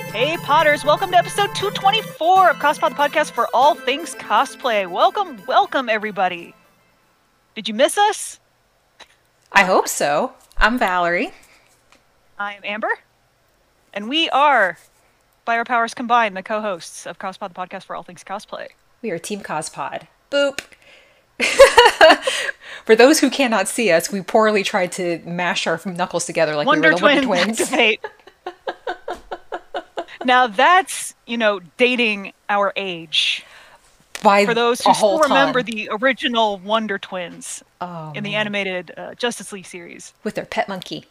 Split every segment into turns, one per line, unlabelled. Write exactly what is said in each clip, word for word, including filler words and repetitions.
Hey Potters, welcome to episode two twenty-four of Cospod, the podcast for all things cosplay. Welcome, welcome everybody. Did you miss us?
I hope so. I'm Valerie.
I am Amber. And we are, by our powers combined, the co-hosts of Cospod, the podcast for all things cosplay.
We are Team Cospod. Boop. For those who cannot see us, we poorly tried to mash our knuckles together like
Wonder
we were the
Twins
Wonder Twins.
Activate. Now that's, you know, dating our age.
By
For those who
a whole
still remember
ton.
the original Wonder Twins
Oh,
in the
man.
animated uh, Justice League series.
With their pet monkey.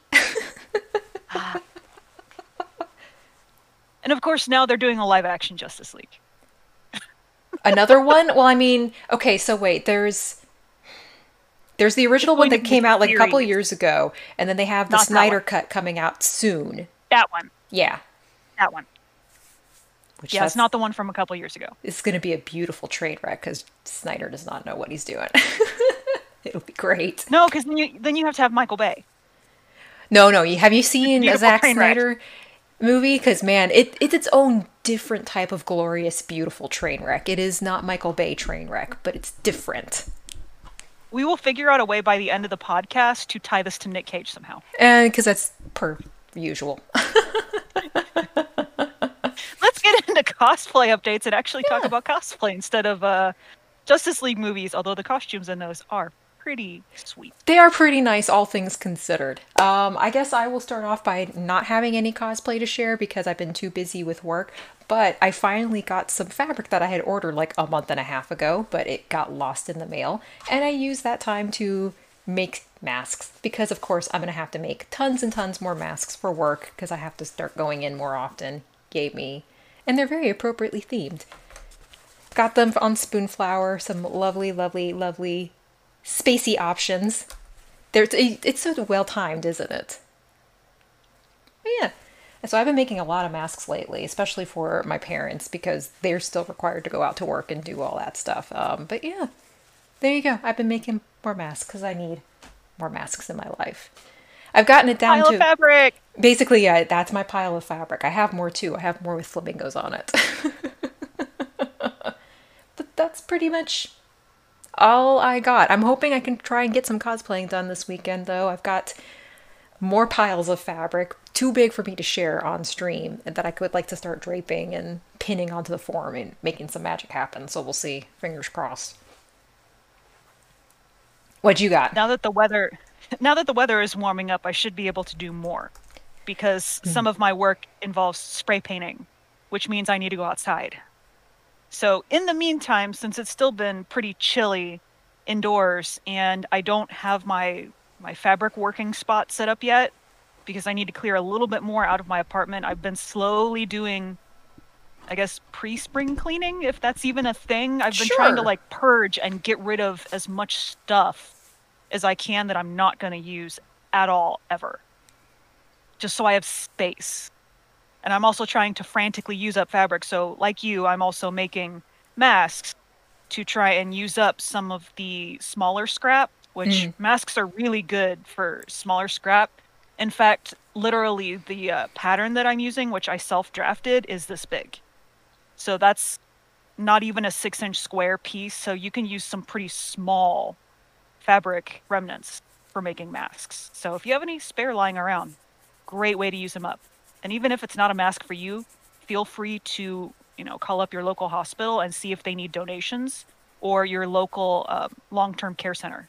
And of course, now they're doing a live-action Justice League.
Another one? Well, I mean, okay, so wait, there's there's the original one
going to
that
be
came out like a couple
series.
years ago, and then they have the
Not that
Snyder
one.
cut coming out soon.
That one.
Yeah.
That one.
Which
Yeah,
that's,
it's not the one from a couple years ago.
it's going to be a beautiful train wreck because Snyder does not know what he's doing. It'll be great.
No, because then you then you have to have Michael Bay.
No, no. You have you seen a
Beautiful
Zack
train wreck.
Snyder movie? Because man, it it's its own different type of glorious, beautiful train wreck. It is not Michael Bay train wreck, but it's different.
We will figure out a way by the end of the podcast to tie this to Nick Cage somehow.
And because that's per usual.
Let's get into cosplay updates and actually talk about cosplay instead of uh, Justice League movies, although the costumes in those are pretty sweet.
They are pretty nice, all things considered. Um, I guess I will start off by not having any cosplay to share because I've been too busy with work. But I finally got some fabric that I had ordered like a month and a half ago, but it got lost in the mail. And I used that time to make masks because, of course, I'm going to have to make tons and tons more masks for work because I have to start going in more often. Yay me. And they're very appropriately themed. Got them on Spoonflower, some lovely, lovely, lovely spacey options. There's it's so well timed, isn't it? But yeah. And so I've been making a lot of masks lately, especially for my parents because they're still required to go out to work and do all that stuff. Um, but yeah, there you go. I've been making more masks because I need more masks in my life. I've gotten it down
Pile
to
of fabric!
basically, yeah, that's my pile of fabric. I have more too. I have more with flamingos on it. But that's pretty much all I got. I'm hoping I can try and get some cosplaying done this weekend, though. I've got more piles of fabric, too big for me to share on stream, and that I would like to start draping and pinning onto the form and making some magic happen. So we'll see. Fingers crossed. What you got?
Now that the weather, now that the weather is warming up, I should be able to do more, because some of my work involves spray painting, which means I need to go outside. So in the meantime, since it's still been pretty chilly indoors, and I don't have my my fabric working spot set up yet, because I need to clear a little bit more out of my apartment, I've been slowly doing, I guess, pre-spring cleaning, if that's even a thing. I've been trying to
Sure.
like purge and get rid of as much stuff as I can that I'm not going to use at all ever, just so I have space. And I'm also trying to frantically use up fabric. So like you, I'm also making masks to try and use up some of the smaller scrap, which
Mm.
masks are really good for smaller scrap. In fact, literally the uh, pattern that I'm using, which I self-drafted, is this big. So that's not even a six inch square piece. So you can use some pretty small fabric remnants for making masks. So if you have any spare lying around, great way to use them up. And even if it's not a mask for you, feel free to, you know, call up your local hospital and see if they need donations, or your local uh, long-term care center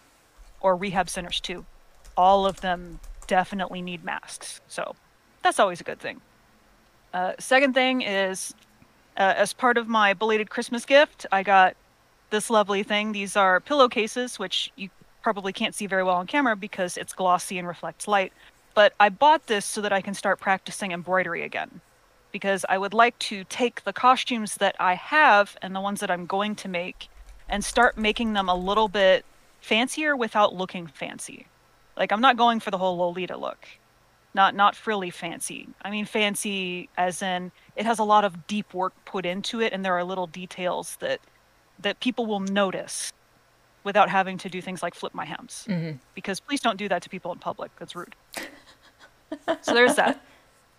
or rehab centers too. All of them definitely need masks. So that's always a good thing. Uh, second thing is, uh, as part of my belated Christmas gift, I got this lovely thing. These are pillowcases, which you probably can't see very well on camera because it's glossy and reflects light. But I bought this so that I can start practicing embroidery again, because I would like to take the costumes that I have and the ones that I'm going to make and start making them a little bit fancier without looking fancy. Like, I'm not going for the whole Lolita look. Not not frilly fancy. I mean fancy as in it has a lot of deep work put into it, and there are little details that that people will notice without having to do things like flip my hems.
Mm-hmm.
Because please don't do that to people in public. That's rude. So there's that.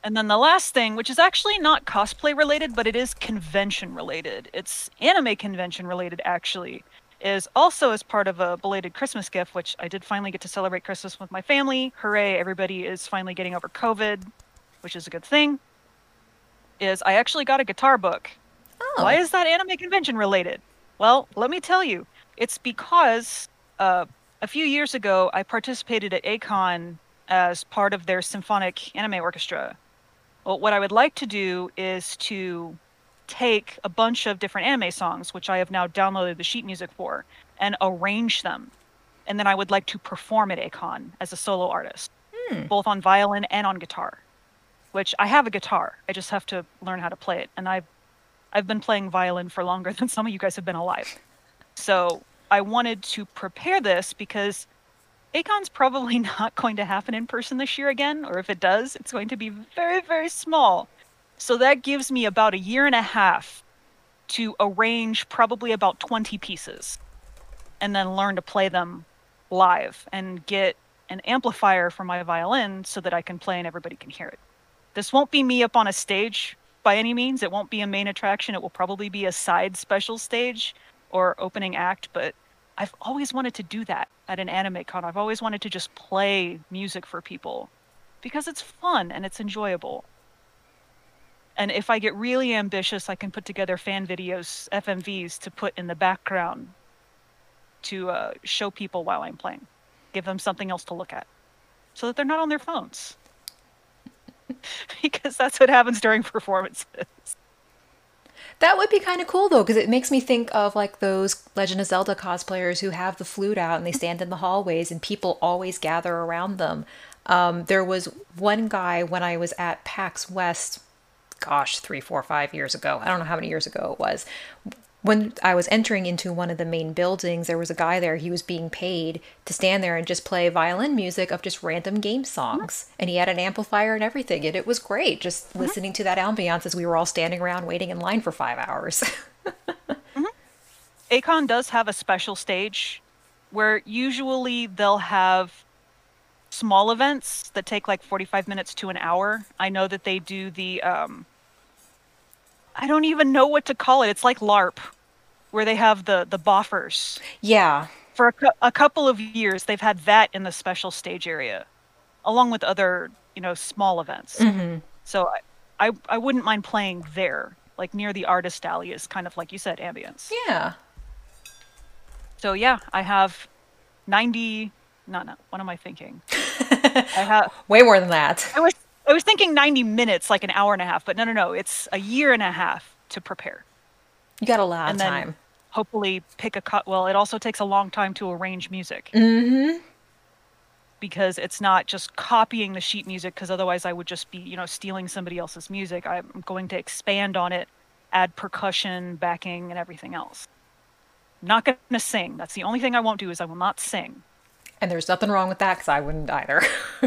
And then the last thing, which is actually not cosplay related, but it is convention related. It's anime convention related, actually. Is also as part of a belated Christmas gift, which I did finally get to celebrate Christmas with my family. Hooray, everybody is finally getting over COVID, which is a good thing. Is I actually got a guitar book. Why
Oh.
is that anime convention related? Well, let me tell you. It's because uh, a few years ago, I participated at A CON as part of their symphonic anime orchestra. Well, what I would like to do is to take a bunch of different anime songs, which I have now downloaded the sheet music for, and arrange them. And then I would like to perform at A CON as a solo artist,
Hmm.
both on violin and on guitar, which I have a guitar. I just have to learn how to play it. And I've, I've been playing violin for longer than some of you guys have been alive. So I wanted to prepare this because A CON's probably not going to happen in person this year again, or if it does, it's going to be very, very small. So that gives me about a year and a half to arrange probably about twenty pieces and then learn to play them live and get an amplifier for my violin so that I can play and everybody can hear it. This won't be me up on a stage by any means. It won't be a main attraction. It will probably be a side special stage or opening act, but I've always wanted to do that at an anime con. I've always wanted to just play music for people because it's fun and it's enjoyable. And if I get really ambitious, I can put together fan videos, F M Vs, to put in the background to uh, show people while I'm playing, give them something else to look at so that they're not on their phones. Because that's what happens during performances.
That would be kind of cool though, because it makes me think of like those Legend of Zelda cosplayers who have the flute out and they stand in the hallways and people always gather around them. Um, there was one guy when I was at PAX West, gosh, three, four, five years ago. I don't know how many years ago it was. When I was entering into one of the main buildings, there was a guy there. He was being paid to stand there and just play violin music of just random game songs. And he had an amplifier and everything. And it was great just
Mhm.
listening to that ambiance as we were all standing around waiting in line for five hours.
Mhm. A CON does have a special stage where usually they'll have small events that take like forty-five minutes to an hour. I know that they do the, um, I don't even know what to call it. It's like LARP, where they have the the boffers.
Yeah.
For a, cou- a couple of years, they've had that in the special stage area, along with other, you know, small events.
Hmm.
So I, I, I wouldn't mind playing there, like near the artist alley is kind of like you said, ambience.
Yeah.
So yeah, I have ninety. No, no. What am I thinking? I have.
Way more than that.
I was. I was thinking ninety minutes, like an hour and a half, but no, no, no. It's a year and a half to prepare,
You got a lot of
and then
time.
hopefully pick a cut. Well, it also takes a long time to arrange music
Hmm.
because it's not just copying the sheet music. Because otherwise, I would just be, you know, stealing somebody else's music. I'm going to expand on it, add percussion, backing, and everything else. I'm not going to sing. That's the only thing I won't do is I will not sing.
And there's nothing wrong with that because I wouldn't either.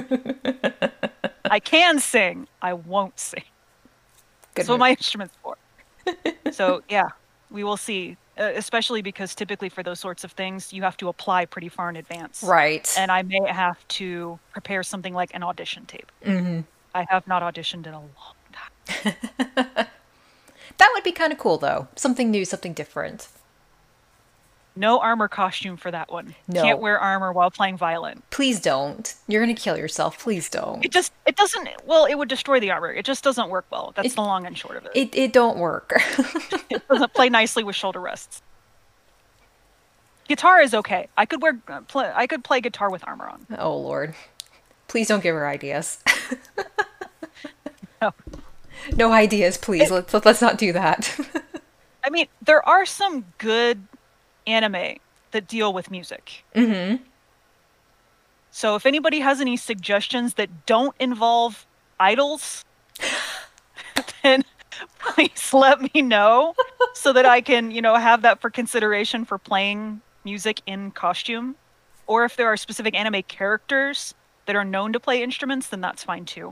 I can sing. I won't sing.
Good
That's what
move.
my instrument's for. So yeah, we will see. Uh, especially because typically for those sorts of things, you have to apply pretty far in advance.
Right.
And I may have to prepare something like an audition tape.
Hmm.
I have not auditioned in a long time.
That would be kind of cool though. Something new, something different.
No armor costume for that one.
No.
Can't wear armor while playing violin.
Please don't. You're going to kill yourself. Please
It
don't.
just it doesn't well, it would destroy the armor. It just doesn't work well. That's
It
the long and short of it.
it, it don't work.
It doesn't play nicely with shoulder rests. Guitar is okay. I could wear uh, play, I could play guitar with armor on.
Oh Lord. Please don't give her ideas.
No.
No ideas, please. Let's let's not do that.
I mean, there are some good anime that deal with music.
Hmm.
So if anybody has any suggestions that don't involve idols, then please let me know so that I can, you know, have that for consideration for playing music in costume. Or if there are specific anime characters that are known to play instruments, then that's fine too.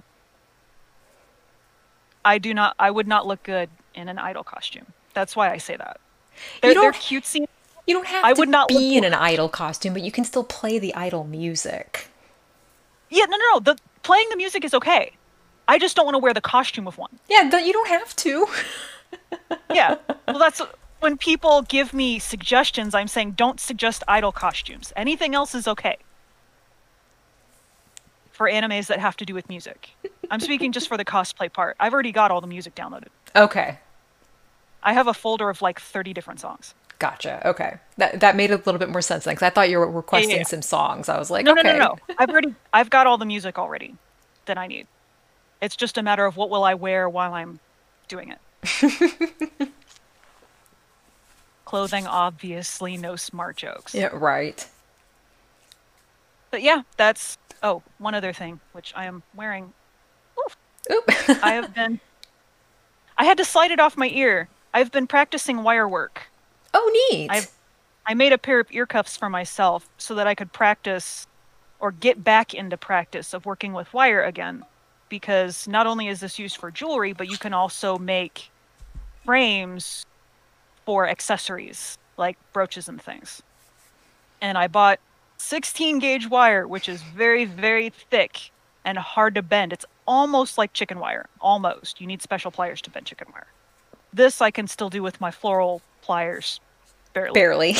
I do not I would not look good in an idol costume. That's why I say that.
You
They're, they're
don't
cutesy.
you don't have
I
to
would not look
be in an idol costume, but you can still play the idol music.
Yeah, no, no, no. The playing the music is okay. I just don't want to wear the costume of one.
Yeah, th- you don't have to.
Yeah. Well, that's when people give me suggestions, I'm saying don't suggest idol costumes. Anything else is okay for animes that have to do with music. I'm speaking just for the cosplay part. I've already got all the music downloaded.
Okay.
I have a folder of like thirty different songs.
Gotcha. Okay. That that made a little bit more sense then, because I thought you were
Yeah, yeah,
requesting
yeah.
some songs. I was like,
No, no, no,
okay.
no. I've already, I've got all the music already that I need. It's just a matter of what will I wear while I'm doing it. Clothing, obviously, no smart jokes.
Yeah, right.
But yeah, that's, oh, one other thing, which I am wearing. Oof.
Oop.
I have been, I had to slide it off my ear. I've been practicing wire work.
Oh, neat.
I've, I made a pair of ear cuffs for myself so that I could practice or get back into practice of working with wire again. Because not only is this used for jewelry, but you can also make frames for accessories like brooches and things. And I bought sixteen gauge wire, which is very, very thick and hard to bend. It's almost like chicken wire. Almost. You need special pliers to bend chicken wire. This I can still do with my floral pliers. Barely.
Barely.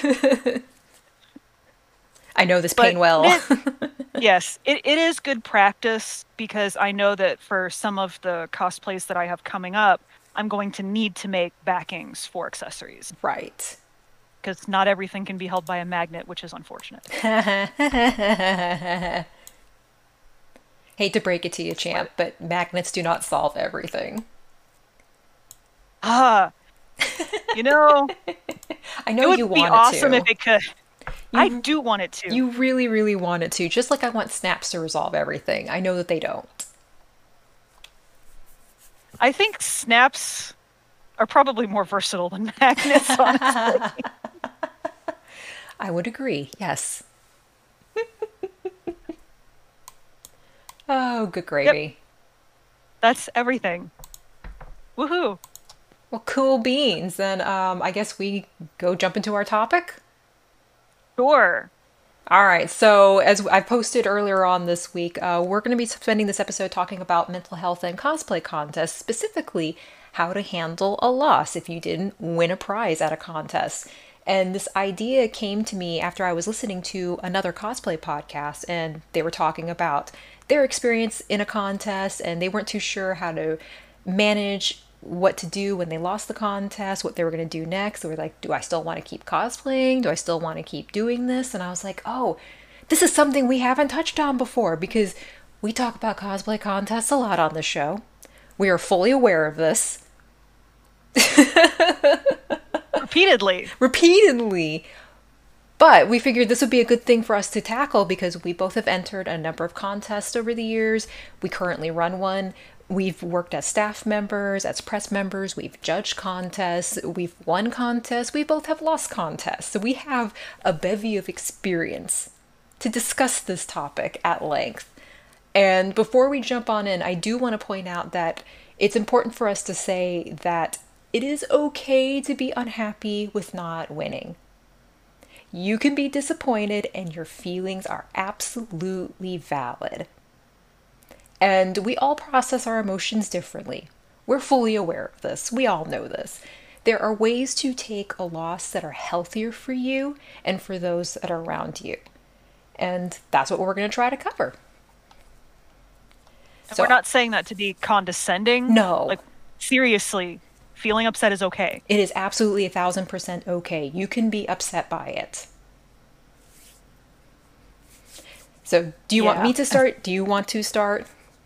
I know this
But
pain well.
it- yes, it, it is good practice because I know that for some of the cosplays that I have coming up, I'm going to need to make backings for accessories
Right.
because not everything can be held by a magnet, which is unfortunate.
Hate to break it to you, champ, but magnets do not solve everything.
Ah, you know,
I
it
know
would
you
be
want
awesome
it
if
to.
it could. I do want it to.
You really, really want it to, just like I want snaps to resolve everything. I know that they don't.
I think snaps are probably more versatile than magnets, honestly.
I would agree, yes. Oh, good gravy.
That's everything. Woohoo!
Well, cool beans. Then um, I guess we go jump into our topic.
Sure.
All right, so as I posted earlier on this week, uh, we're going to be spending this episode talking about mental health and cosplay contests, specifically how to handle a loss if you didn't win a prize at a contest. And this idea came to me after I was listening to another cosplay podcast, and they were talking about their experience in a contest, and they weren't too sure how to manage what to do when they lost the contest, what they were going to do next. They were like, do I still want to keep cosplaying? Do I still want to keep doing this? And I was like, oh, this is something we haven't touched on before because we talk about cosplay contests a lot on the show. We are fully aware of this.
Repeatedly.
Repeatedly. But we figured this would be a good thing for us to tackle because we both have entered a number of contests over the years. We currently run one. We've worked as staff members, as press members, we've judged contests, we've won contests, we both have lost contests. So we have a bevy of experience to discuss this topic at length. And before we jump on in, I do want to point out that it's important for us to say that it is okay to be unhappy with not winning. You can be disappointed and your feelings are absolutely valid. And we all process our emotions differently. We're fully aware of this. We all know this. There are ways to take a loss that are healthier for you and for those that are around you. And that's what we're going to try to cover.
And
So-
we're not saying that to be condescending.
No.
Like, seriously, feeling upset is okay.
It is absolutely a thousand percent okay. You can be upset by it. So, do you want
Yeah.
me to start? Do you want to start?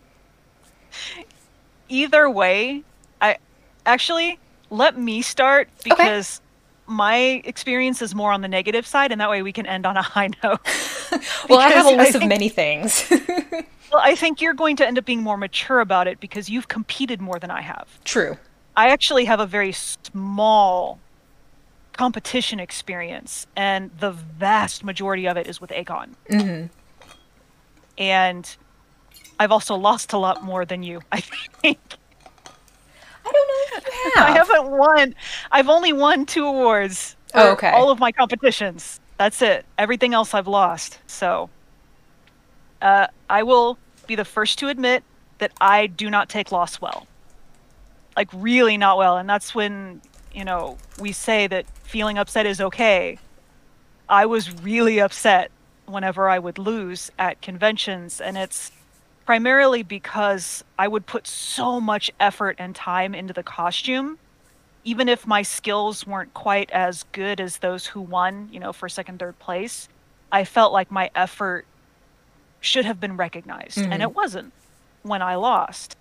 Either way, I actually let me start because my experience is more on the negative side, and that way we can end on a high note.
Well, I have a
Because I
list of
think-
many things.
Well, I think you're going to end up being more mature about it because you've competed more than I have.
True.
I actually have a very small competition experience, and the vast majority of it is with Akon.
Mm-hmm.
And I've also lost a lot more than you, I think.
I don't know if you have.
I haven't won. I've only won two awards. For
Oh, okay.
All of my competitions. That's it. Everything else I've lost. So, uh, I will be the first to admit that I do not take loss well. Like, really not well. And that's when, you know, we say that feeling upset is okay. I was really upset whenever I would lose at conventions, and it's primarily because I would put so much effort and time into the costume, even if my skills weren't quite as good as those who won, you know, for second, third place. I felt like my effort should have been recognized, and it wasn't when I lost.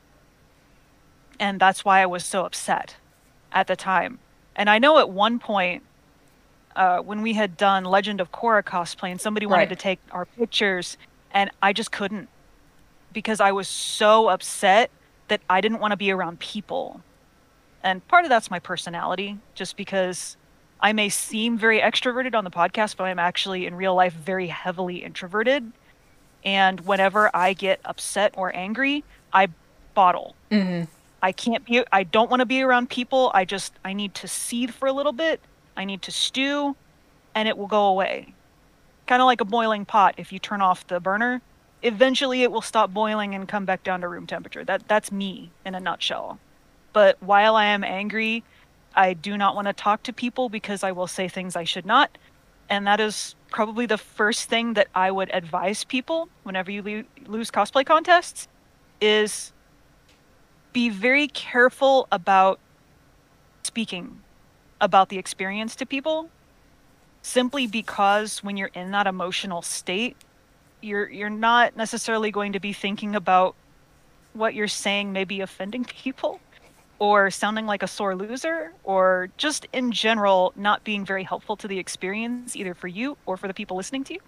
And that's why I was so upset at the time. And I know at one point, uh, when we had done Legend of Korra cosplay and somebody wanted
Right.
to take our pictures, and I just couldn't because I was so upset that I didn't want to be around people. And part of that's my personality, just because I may seem very extroverted on the podcast, but I'm actually in real life very heavily introverted. And whenever I get upset or angry, I bottle. I can't be, I don't want to be around people. I just, I need to seethe for a little bit. I need to stew, and it will go away. Kind of like a boiling pot. If you turn off the burner, eventually it will stop boiling and come back down to room temperature. That That's me in a nutshell. But while I am angry, I do not want to talk to people because I will say things I should not. And that is probably the first thing that I would advise people whenever you lo- lose cosplay contests is be very careful about speaking about the experience to people, simply because when you're in that emotional state, you're you're not necessarily going to be thinking about what you're saying may be offending people or sounding like a sore loser, or just in general not being very helpful to the experience, either for you or for the people listening to you.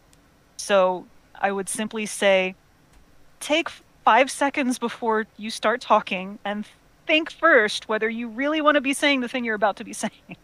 So I would simply say, take five seconds before you start talking and think first whether you really want to be saying the thing you're about to be saying.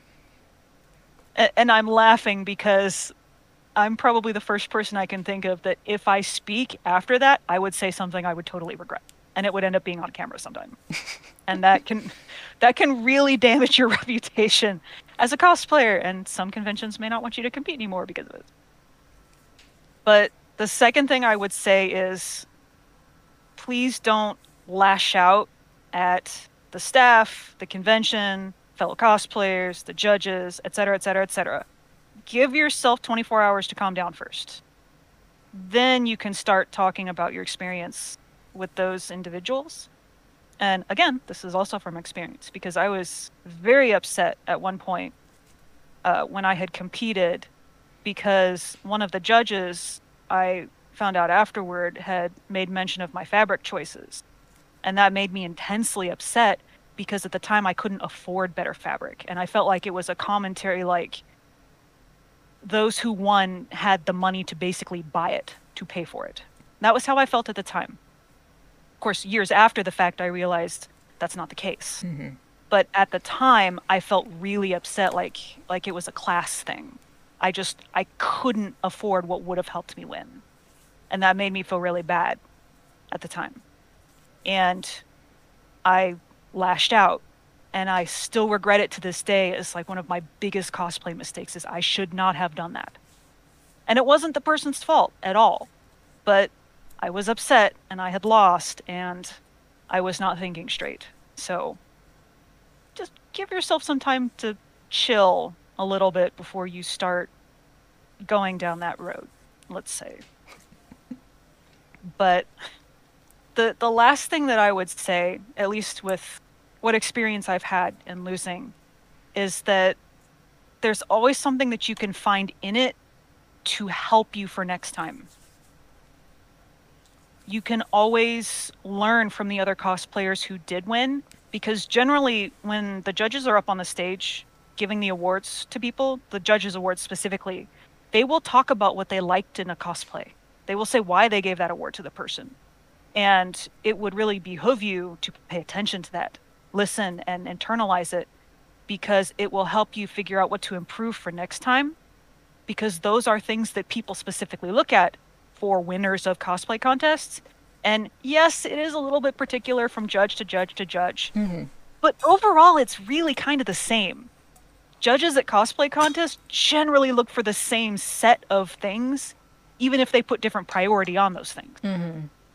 And I'm laughing because I'm probably the first person I can think of that if I speak after that, I would say something I would totally regret. And it would end up being on camera sometime. And that can that can really damage your reputation as a cosplayer. And some conventions may not want you to compete anymore because of it. But the second thing I would say is, please don't lash out at the staff, the convention, fellow cosplayers, the judges, et cetera, et cetera, et cetera. Give yourself twenty-four hours to calm down first. Then you can start talking about your experience with those individuals. And again, this is also from experience, because I was very upset at one point uh, when I had competed, because one of the judges, I found out afterward, had made mention of my fabric choices. And that made me intensely upset because at the time I couldn't afford better fabric. And I felt like it was a commentary like those who won had the money to basically buy it, to pay for it. That was how I felt at the time. Of course, years after the fact, I realized that's not the case. Mm-hmm. But at the time, I felt really upset, like like it was a class thing. I just, I couldn't afford what would have helped me win. And that made me feel really bad at the time. And I lashed out. And I still regret it to this day. It's like one of my biggest cosplay mistakes is I should not have done that. And it wasn't the person's fault at all. But I was upset and I had lost and I was not thinking straight. So just give yourself some time to chill a little bit before you start going down that road, let's say. But the the last thing that I would say, at least with what experience I've had in losing, is that there's always something that you can find in it to help you for next time. You can always learn from the other cosplayers who did win, because generally when the judges are up on the stage giving the awards to people, the judges' awards specifically, they will talk about what they liked in a cosplay. They will say why they gave that award to the person. And it would really behoove you to pay attention to that, listen and internalize it, because it will help you figure out what to improve for next time, because those are things that people specifically look at for winners of cosplay contests. And yes, it is a little bit particular from judge to judge to judge, mm-hmm. but overall it's really kind of the same. Judges at cosplay contests generally look for the same set of things, even if they put different priority on those things. Mm-hmm.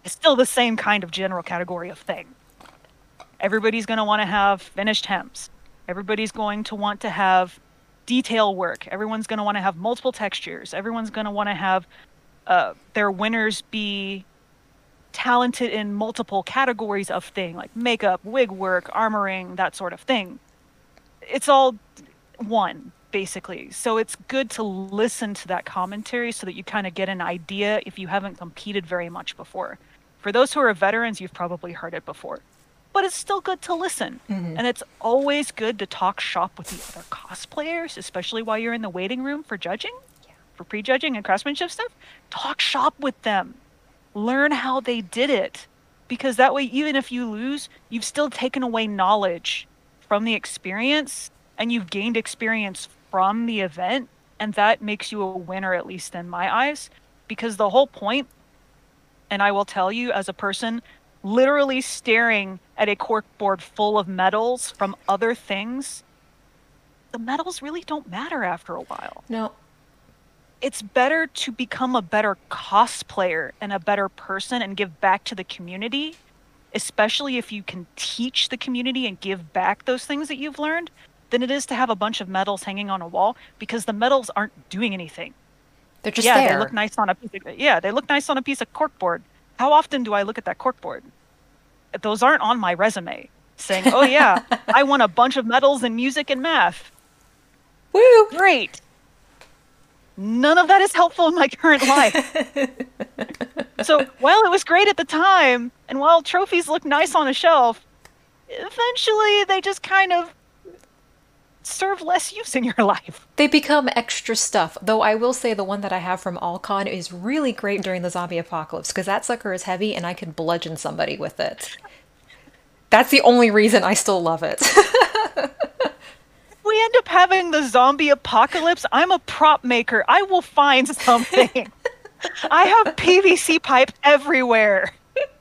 It's still the same kind of general category of thing. Everybody's going to want to have finished hems. Everybody's going to want to have detail work. Everyone's going to want to have multiple textures. Everyone's going to want to have uh, their winners be talented in multiple categories of thing, like makeup, wig work, armoring, that sort of thing. It's all one, basically. So it's good to listen to that commentary so that you kind of get an idea if you haven't competed very much before. For those who are veterans, you've probably heard it before. But it's still good to listen.
Mm-hmm.
And it's always good to talk shop with the other cosplayers, especially while you're in the waiting room for judging, yeah. for prejudging and craftsmanship stuff. Talk shop with them. Learn how they did it. Because that way, even if you lose, you've still taken away knowledge from the experience, and you've gained experience from the event, and that makes you a winner, at least in my eyes. Because the whole point, and I will tell you as a person literally staring at a corkboard full of medals from other things, the medals really don't matter after a while.
No.
It's better to become a better cosplayer and a better person and give back to the community, especially if you can teach the community and give back those things that you've learned, than it is to have a bunch of medals hanging on a wall, because the medals aren't doing anything.
They're just
yeah,
there.
they look nice on a piece of, yeah, they look nice on a piece of corkboard. How often do I look at that corkboard? Those aren't on my resume saying, oh yeah, I won a bunch of medals in music and math.
Woo!
Great. None of that is helpful in my current life. So while it was great at the time, and while trophies look nice on a shelf, eventually they just kind of serve less use in your life.
They become extra stuff. Though I will say the one that I have from Alcon is really great during the zombie apocalypse, because that sucker is heavy and I can bludgeon somebody with it. That's the only reason I still love it.
We end up having the zombie apocalypse. I'm a prop maker. I will find something. I have P V C pipe everywhere.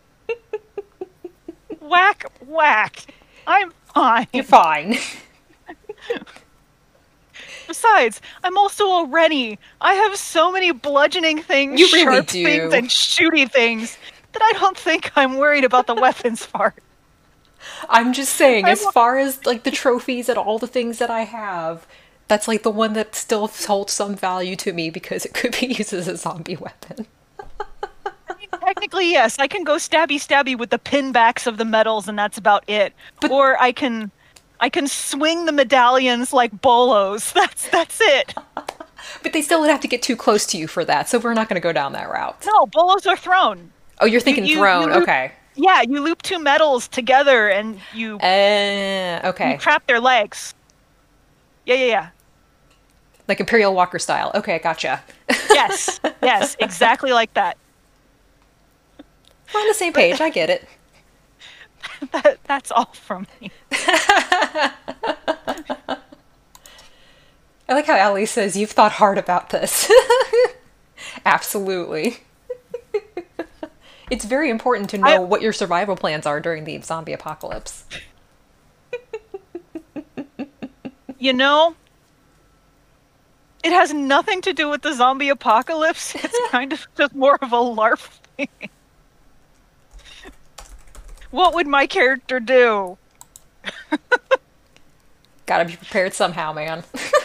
Whack, whack. I'm fine.
You're fine.
Besides, I'm also a Rennie. I have so many bludgeoning things,
you really
sharp
do.
things, and shooty things that I don't think I'm worried about the weapons part.
I'm just saying,
I
as
wa-
far as like the trophies and all the things that I have, that's like the one that still holds some value to me because it could be used as a zombie weapon.
I mean, technically, yes, I can go stabby stabby with the pin backs of the medals, and that's about it.
But-
or I can, I can swing the medallions like bolos. That's that's it.
But they still would have to get too close to you for that, so we're not going to go down that route.
No, bolos are thrown.
Oh, you're thinking
you-
throne.
you loop-
Okay.
Yeah, you loop two medals together and you,
Uh, okay.
you trap their legs. Yeah, yeah, yeah.
Like Imperial Walker style. Okay, gotcha.
Yes, yes, exactly like that.
We're on the same page. I get it.
that. That's all from me.
I like how Allie says, you've thought hard about this. Absolutely. It's very important to know
I-
what your survival plans are during the zombie apocalypse.
You know, it has nothing to do with the zombie apocalypse. It's kind of just more of a LARP thing. What would my character do?
Gotta be prepared somehow, man.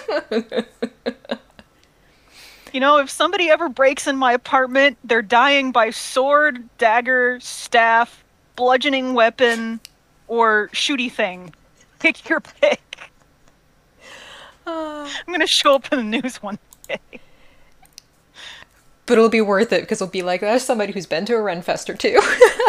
You know, if somebody ever breaks in my apartment, they're dying by sword, dagger, staff, bludgeoning weapon, or shooty thing. Pick your pick.
Uh,
I'm gonna show up in the news one day.
but it'll be worth it because it'll be like, there's somebody who's been to a Renfest or two.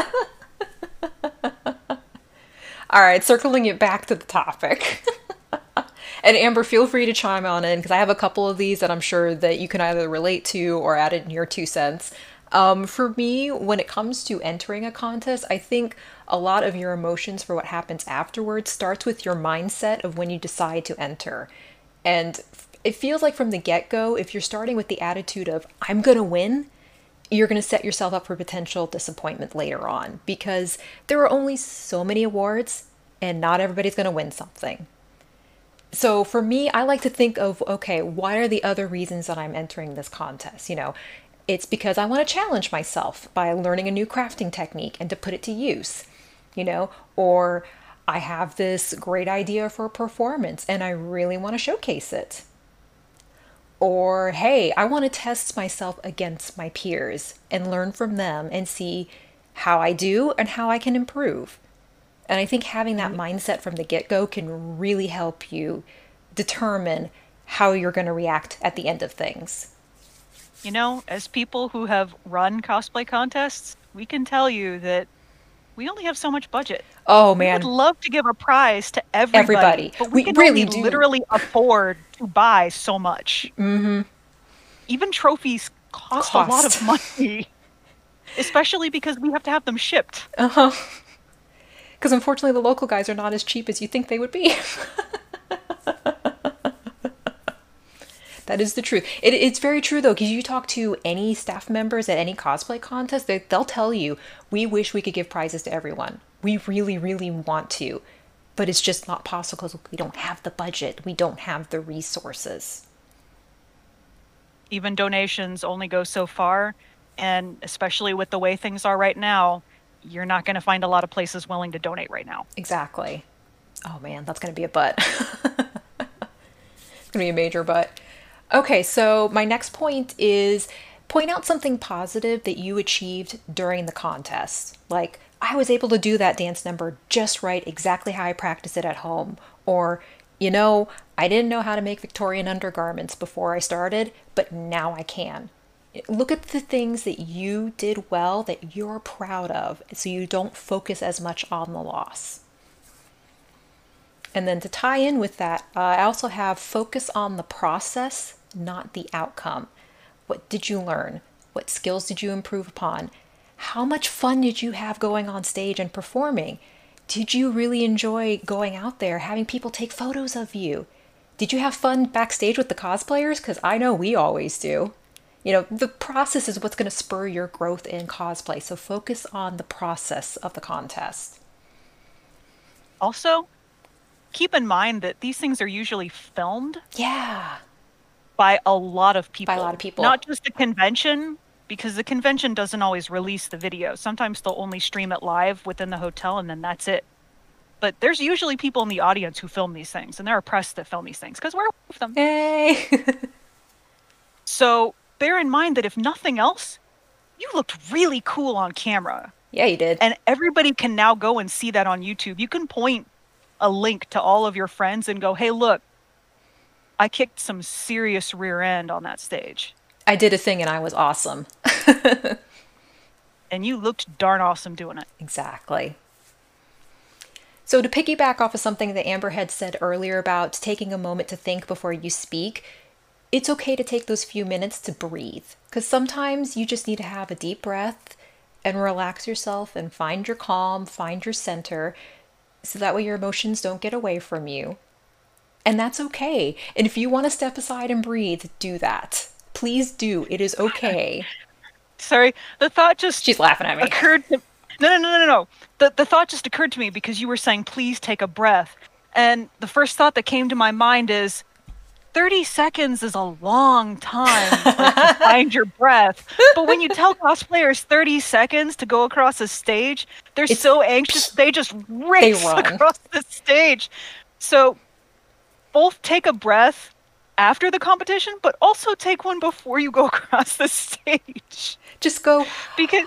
Alright, circling it back to the topic. And Amber, feel free to chime on in, because I have a couple of these that I'm sure that you can either relate to or add in your two cents. Um, for me, when it comes to entering a contest, I think a lot of your emotions for what happens afterwards starts with your mindset of when you decide to enter. And it feels like from the get-go, if you're starting with the attitude of, I'm gonna win, you're going to set yourself up for potential disappointment later on, because there are only so many awards and not everybody's going to win something. So for me, I like to think of, okay, what are the other reasons that I'm entering this contest? You know, It's because I want to challenge myself by learning a new crafting technique and to put it to use, you know, or I have this great idea for a performance and I really want to showcase it. Or, hey, I want to test myself against my peers and learn from them and see how I do and how I can improve. And I think having that
You,
mindset from the get go can really help you determine how you're going to react at the end of things.
you know, as people who have run cosplay contests, we can tell you that we only have so much budget.
Oh
We would
man,
love to give a prize to everybody,
everybody.
but we
We
can
really
only
do.
literally afford to buy so much. Even trophies cost a lot of
Cost.
money, especially because we have to have them shipped.
Uh-huh. Because unfortunately, the local guys are not as cheap as you think they would be. That is the truth. It, it's very true though, because you talk to any staff members at any cosplay contest, they, they'll tell you, we wish we could give prizes to everyone. We really, really want to, but it's just not possible because we don't have the budget. We don't have the resources.
Even donations only go so far, and especially with the way things are right now, you're not going to find a lot of places willing to donate right now.
Exactly. Oh man, that's going to be a butt. It's going to be a major butt. Okay, so my next point is point out something positive that you achieved during the contest. Like, I was able to do that dance number just right, exactly how I practiced it at home. Or, you know, I didn't know how to make Victorian undergarments before I started, but now I can. Look at the things that you did well that you're proud of so you don't focus as much on the loss. And then to tie in with that, uh, I also have focus on the process, not the outcome. What did you learn? What skills did you improve upon? How much fun did you have going on stage and performing? Did you really enjoy going out there, having people take photos of you? Did you have fun backstage with the cosplayers? Because I know we always do. You know, the process is what's going to spur your growth in cosplay. So focus on the process of the contest.
Also, keep in mind that these things are usually filmed
Yeah,
by a lot of
by a lot of
people,
people.
not just the convention, because the convention doesn't always release the video. Sometimes they'll only stream it live within the hotel and then that's it. But there's usually people in the audience who film these things, and there are press that film these things because we're with them.
Hey.
So bear in mind that if nothing else, you looked really cool on camera.
Yeah, you did.
And everybody can now go and see that on YouTube. You can point a link to all of your friends and go, hey, look, I kicked some serious rear end on that stage.
I did a thing and I was awesome.
And you looked darn awesome doing it.
Exactly. So, to piggyback off of something that Amber had said earlier about taking a moment to think before you speak, it's okay to take those few minutes to breathe. Because sometimes you just need to have a deep breath and relax yourself and find your calm, find your center, so that way your emotions don't get away from you. And that's okay. And if you want to step aside and breathe, do that. Please do. It is okay.
Sorry, the thought just
She's laughing at me.
occurred to no no no no no no. The the thought just occurred to me because you were saying please take a breath. And the first thought that came to my mind is thirty seconds is a long time like to find your breath. But when you tell cosplayers thirty seconds to go across a stage, they're
It's
so anxious they just
they
race
run.
across the stage. So both take a breath after the competition, but also take one before you go across the stage.
Just go.
Because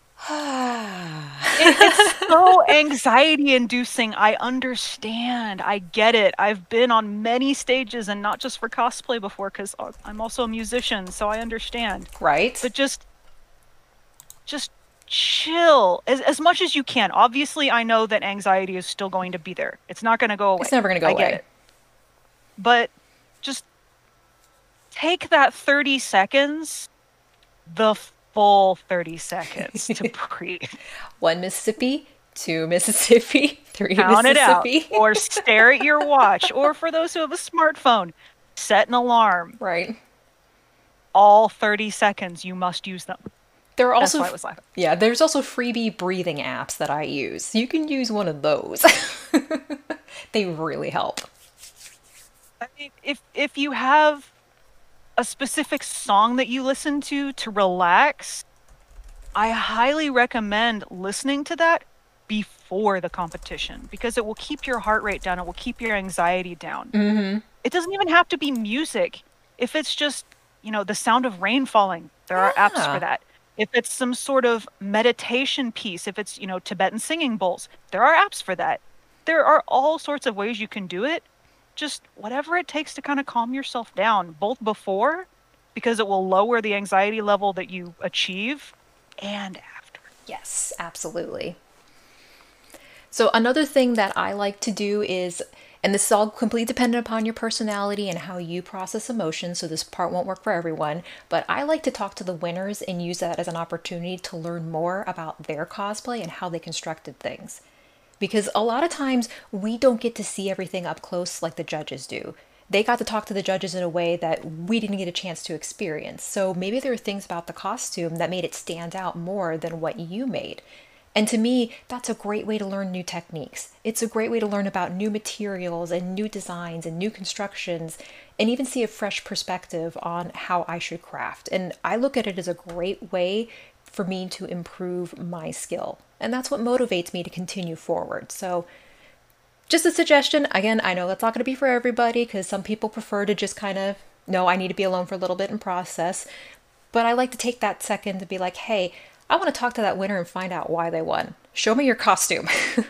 it, it's so anxiety inducing. I understand. I get it. I've been on many stages and not just for cosplay before because I'm also a musician, so I understand.
Right?
But just just chill as, as much as you can. Obviously, I know that anxiety is still going to be there. It's not going to go away.
It's never going to go
I get
away.
it. But just take that thirty seconds, the full thirty seconds to breathe.
One Mississippi, two Mississippi, three
Count it out.
Mississippi.
Or stare at your watch. Or for those who have a smartphone, set an alarm.
Right.
All thirty seconds, you must use them.
There are
That's
also
why I was laughing.
yeah, there's also freebie breathing apps that I use. You can use one of those. They really help.
I mean, if if you have a specific song that you listen to to relax, I highly recommend listening to that before the competition because it will keep your heart rate down. It will keep your anxiety down.
Mm-hmm.
It doesn't even have to be music. If it's just, you know, the sound of rain falling, there are apps for
Yeah.
that. If it's some sort of meditation piece, if it's, you know, Tibetan singing bowls, there are apps for that. There are all sorts of ways you can do it. Just whatever it takes to kind of calm yourself down, both before, because it will lower the anxiety level that you achieve, and after.
Yes, absolutely. So another thing that I like to do is, and this is all completely dependent upon your personality and how you process emotions, so this part won't work for everyone, but I like to talk to the winners and use that as an opportunity to learn more about their cosplay and how they constructed things. Because a lot of times we don't get to see everything up close like the judges do. They got to talk to the judges in a way that we didn't get a chance to experience. So maybe there are things about the costume that made it stand out more than what you made. And to me, that's a great way to learn new techniques. It's a great way to learn about new materials and new designs and new constructions, and even see a fresh perspective on how I should craft. And I look at it as a great way for me to improve my skill. And that's what motivates me to continue forward. So, just a suggestion. Again, I know that's not going to be for everybody because some people prefer to just kind of, no, I need to be alone for a little bit and process. But I like to take that second to be like, hey, I want to talk to that winner and find out why they won. Show me your costume.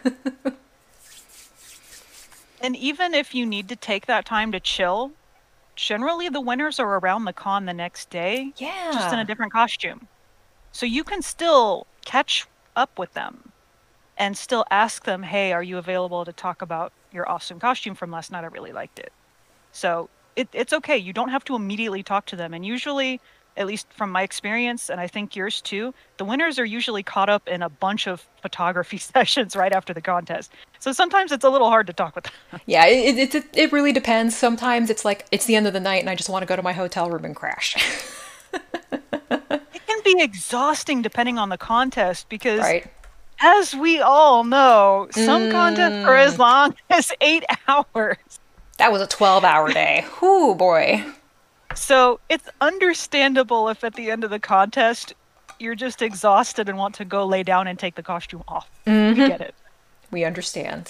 And even if you need to take that time to chill, generally the winners are around the con the next day, just in a
Yeah.
different costume. So you can still catch up with them and still ask them, hey, are you available to talk about your awesome costume from last night? I really liked it. So it, it's okay. You don't have to immediately talk to them. And usually, at least from my experience, and I think yours too, the winners are usually caught up in a bunch of photography sessions right after the contest. So sometimes it's a little hard to talk with them.
Yeah, it, it, it, it really depends. Sometimes it's like, it's the end of the night and I just want to go to my hotel room and crash.
It can be exhausting depending on the contest because,
Right?
as we all know, some contests are as
Mm,
long as eight hours.
that was a twelve hour day. Whoo, boy.
So it's understandable if at the end of the contest you're just exhausted and want to go lay down and take the costume off. We get it.
We understand.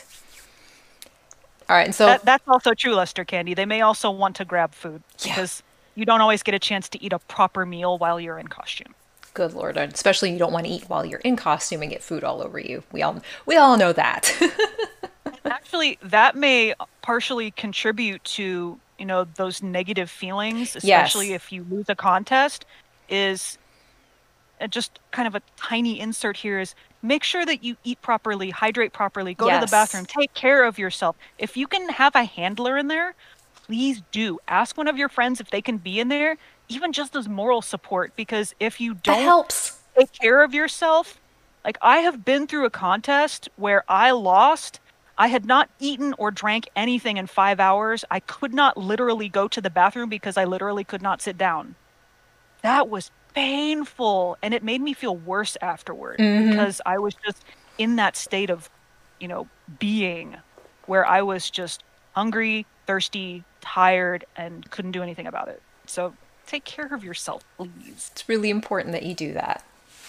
All right, and so,
That that's also true, Lester Candy. They may also want to grab food
yeah,
because you don't always get a chance to eat a proper meal while you're in costume.
good Lord. And especially you don't want to eat while you're in costume and get food all over you. We all we all know that.
Actually, that may partially contribute to, you know, those negative feelings, especially
Yes.
if you lose a contest, is uh, just kind of a tiny insert here is make sure that you eat properly, hydrate properly, go to the bathroom,
Yes.
take care of yourself. If you can have a handler in there, please do. Ask one of your friends if they can be in there, even just as moral support, because if you
That
don't
helps.
take care of yourself, like I have been through a contest where I lost. I had not eaten or drank anything in five hours. I could not literally go to the bathroom because I literally could not sit down. That was painful, and it made me feel worse afterward
Mm-hmm.
because I was just in that state of, you know, being where I was just hungry, thirsty, tired, and couldn't do anything about it. So take care of yourself, please.
It's really important that you do that.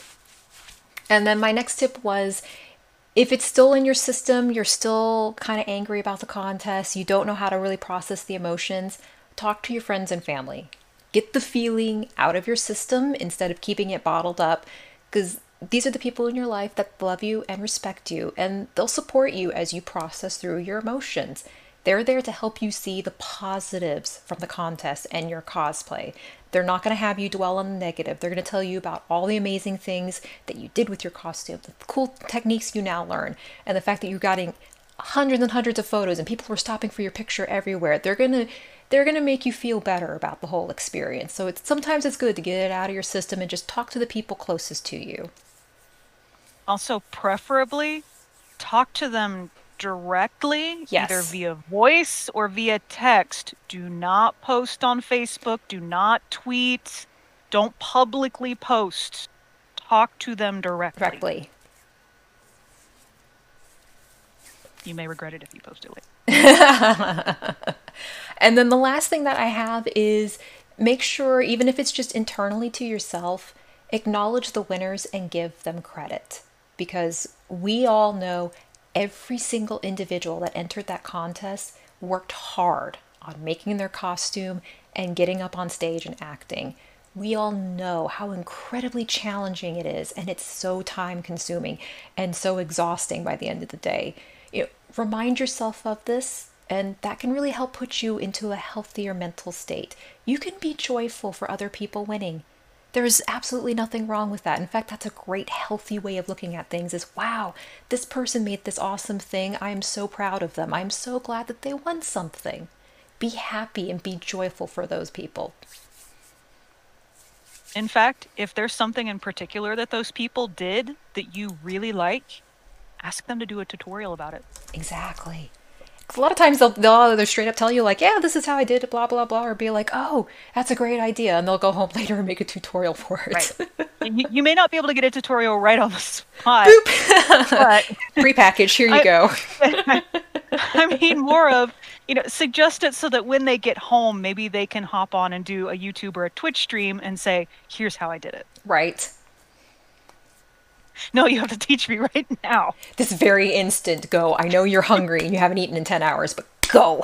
And then my next tip was, if it's still in your system, you're still kind of angry about the contest, you don't know how to really process the emotions, talk to your friends and family. Get the feeling out of your system instead of keeping it bottled up, because these are the people in your life that love you and respect you, and they'll support you as you process through your emotions. They're there to help you see the positives from the contest and your cosplay. They're not going to have you dwell on the negative. They're going to tell you about all the amazing things that you did with your costume, the cool techniques you now learn, and the fact that you're getting hundreds and hundreds of photos and people were stopping for your picture everywhere. They're going to they're going to make you feel better about the whole experience. So it's sometimes it's good to get it out of your system and just talk to the people closest to you.
Also, preferably talk to them directly, either
Yes,
via voice or via text. Do not post on Facebook. Do not tweet. Don't publicly post. Talk to them directly.
directly.
You may regret it if you post it later.
And then the last thing that I have is Make sure, even if it's just internally to yourself, acknowledge the winners and give them credit. Because we all know every single individual that entered that contest worked hard on making their costume and getting up on stage and acting. We all know how incredibly challenging it is, and it's so time consuming and so exhausting by the end of the day. You know, remind yourself of this, and that can really help put you into a healthier mental state. You can be joyful for other people winning. There is absolutely nothing wrong with that. In fact, that's a great, healthy way of looking at things is, wow, this person made this awesome thing. I am so proud of them. I'm so glad that they won something. Be happy and be joyful for those people.
In fact, if there's something in particular that those people did that you really like, ask them to do a tutorial about it.
Exactly. 'Cause a lot of times they'll, they'll either straight up tell you like, yeah, this is how I did it, blah, blah, blah, or be like, oh, that's a great idea. And they'll go home later and make a tutorial for it.
Right. you, you may not be able to get a tutorial right on the spot.
But prepackaged, here you
I,
go.
I mean, more of, you know, suggest it so that when they get home, maybe they can hop on and do a YouTube or a Twitch stream and say, here's how I did it.
Right.
No, you have to teach me right now.
This very instant, go. I know you're hungry and you haven't eaten in ten hours, but go.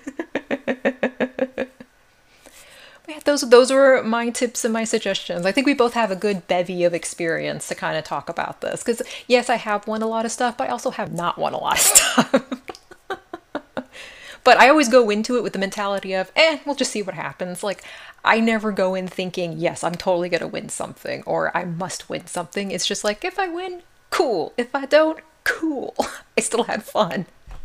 Yeah, those, those were my tips and my suggestions. I think we both have a good bevy of experience to kind of talk about this. Because, yes, I have won a lot of stuff, but I also have not won a lot of stuff. But I always go into it with the mentality of, eh, we'll just see what happens. Like, I never go in thinking, yes, I'm totally going to win something, or I must win something. It's just like, if I win, cool. If I don't, cool. I still had fun.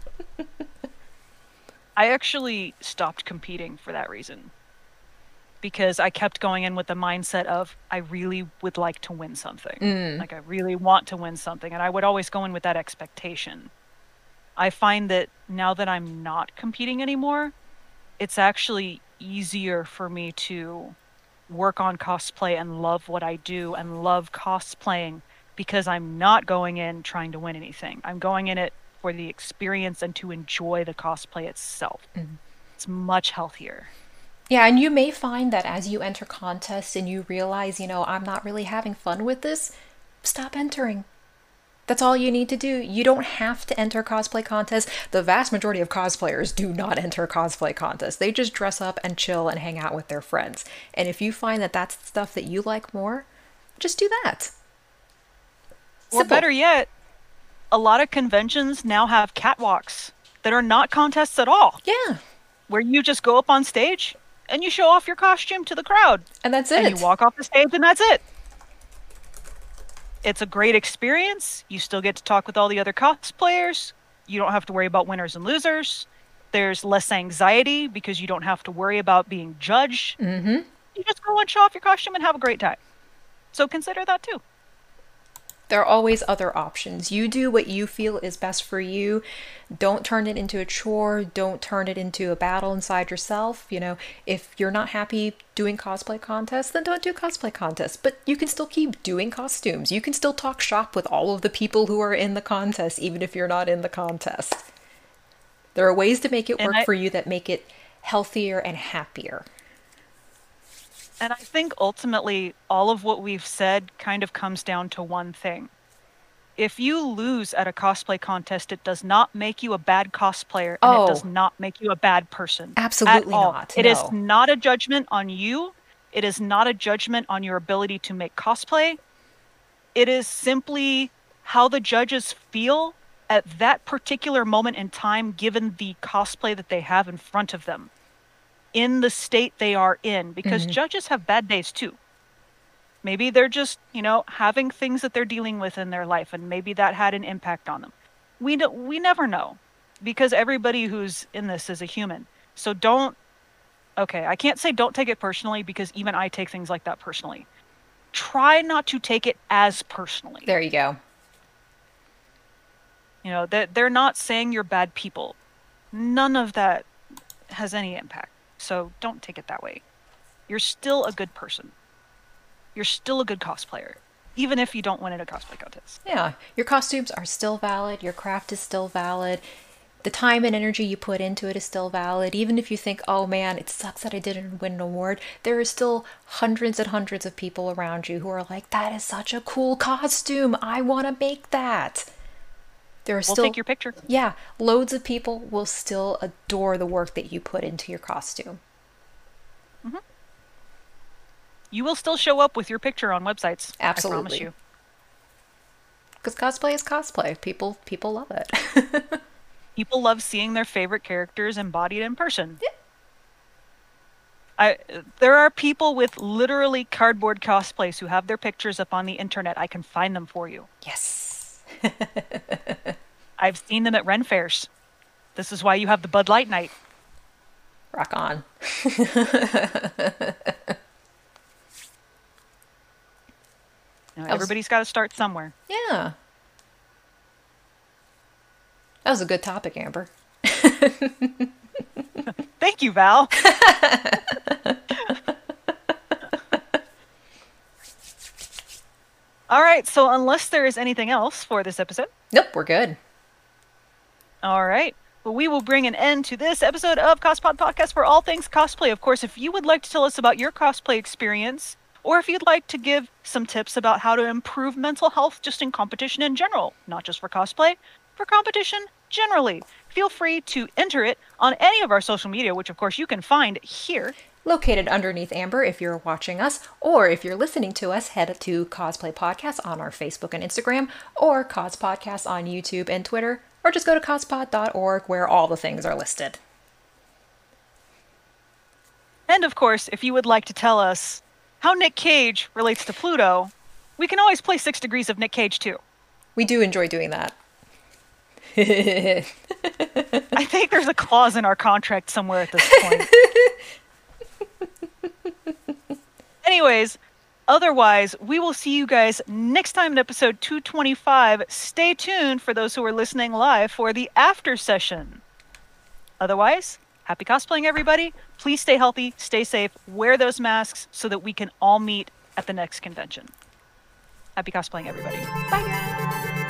I actually stopped competing for that reason. Because I kept going in with the mindset of, I really would like to win something.
Mm.
Like, I really want to win something. And I would always go in with that expectation. I find that now that I'm not competing anymore, it's actually easier for me to work on cosplay and love what I do and love cosplaying because I'm not going in trying to win anything. I'm going in it for the experience and to enjoy the cosplay itself. Mm. It's much healthier.
Yeah, and you may find that as you enter contests and you realize, you know, I'm not really having fun with this, stop entering. That's all you need to do. You don't have to enter cosplay contests. The vast majority of cosplayers do not enter cosplay contests. They just dress up and chill and hang out with their friends. And if you find that that's the stuff that you like more, just do that.
Or better yet, a lot of conventions now have catwalks that are not contests at all.
Yeah.
Where you just go up on stage and you show off your costume to the crowd.
And that's it.
And you walk off the stage and that's it. It's a great experience. You still get to talk with all the other cosplayers. You don't have to worry about winners and losers. There's less anxiety because you don't have to worry about being judged.
Mm-hmm.
You just go and show off your costume and have a great time. So consider that too.
There are always other options. You do what you feel is best for you. Don't turn it into a chore. Don't turn it into a battle inside yourself. You know, if you're not happy doing cosplay contests, then don't do cosplay contests. But you can still keep doing costumes. You can still talk shop with all of the people who are in the contest, even if you're not in the contest. There are ways to make it work I, for you that make it healthier and happier.
And I think ultimately all of what we've said kind of comes down to one thing. If you lose at a cosplay contest, it does not make you a bad cosplayer, and
oh,
it does not make you a bad person.
Absolutely
at all.
not.
It
no.
is not a judgment on you. It is not a judgment on your ability to make cosplay. It is simply how the judges feel at that particular moment in time, given the cosplay that they have in front of them, in the state they are in, because mm-hmm. judges have bad days too. Maybe they're just, you know, having things that they're dealing with in their life, and maybe that had an impact on them. We do, we never know, because everybody who's in this is a human. So don't, okay, I can't say don't take it personally, because even I take things like that personally. Try not to take it as personally.
There you go.
You know, they're, they're not saying you're bad people. None of that has any impact. So don't take it that way. You're still a good person. You're still a good cosplayer, even if you don't win at a cosplay contest.
Yeah, your costumes are still valid. Your craft is still valid. The time and energy you put into it is still valid. Even if you think, oh man, it sucks that I didn't win an award, there are still hundreds and hundreds of people around you who are like, that is such a cool costume. I want to make that. There are
We'll
still,
take your picture.
yeah, loads of people will still adore the work that you put into your costume.
Mm-hmm. You will still show up with your picture on websites.
Absolutely.
I promise you.
Because cosplay is cosplay. People people love it.
People love seeing their favorite characters embodied in person.
Yeah.
I there are people with literally cardboard cosplays who have their pictures up on the internet. I can find them for you.
Yes.
I've seen them at Ren fairs. This is why you have the Bud Light night.
Rock on.
You know, everybody's got to start somewhere.
Yeah. That was a good topic, Amber.
Thank you, Val. All right, so unless there is anything else for this episode.
Nope, we're good.
All right. Well, we will bring an end to this episode of Cospod Podcast for all things cosplay. Of course, if you would like to tell us about your cosplay experience, or if you'd like to give some tips about how to improve mental health just in competition in general, not just for cosplay, for competition generally, feel free to enter it on any of our social media, which of course you can find here.
Located underneath Amber if you're watching us, or if you're listening to us, head to Cosplay Podcast on our Facebook and Instagram, or Cos Podcast on YouTube and Twitter, or just go to cospod dot org where all the things are listed.
And of course, if you would like to tell us how Nick Cage relates to Pluto, we can always play Six Degrees of Nick Cage too.
We do enjoy doing that.
I think there's a clause in our contract somewhere at this point. Anyways, otherwise, we will see you guys next time in episode two twenty-five. Stay tuned for those who are listening live for the after session. Otherwise, happy cosplaying, everybody. Please stay healthy, stay safe, wear those masks so that we can all meet at the next convention. Happy cosplaying, everybody.
Bye, guys.